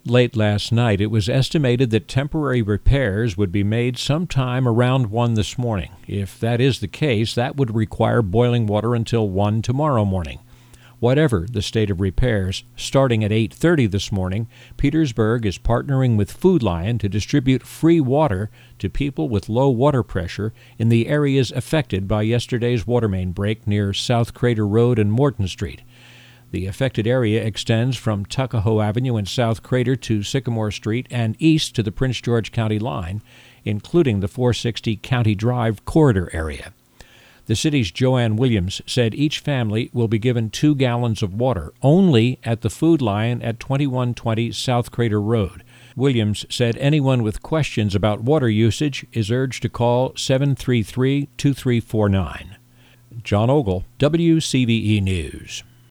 Late last night, it was estimated that temporary repairs would be made sometime around 1 this morning. If that is the case, that would require boiling water until 1 tomorrow morning. Whatever the state of repairs, starting at 8:30 this morning, Petersburg is partnering with Food Lion to distribute free water to people with low water pressure in the areas affected by yesterday's water main break near South Crater Road and Morton Street. The affected area extends from Tuckahoe Avenue in South Crater to Sycamore Street and east to the Prince George County line, including the 460 County Drive corridor area. The city's Joanne Williams said each family will be given 2 gallons of water, only at the Food Lion at 2120 South Crater Road. Williams said anyone with questions about water usage is urged to call 733-2349. John Ogle, WCVE News.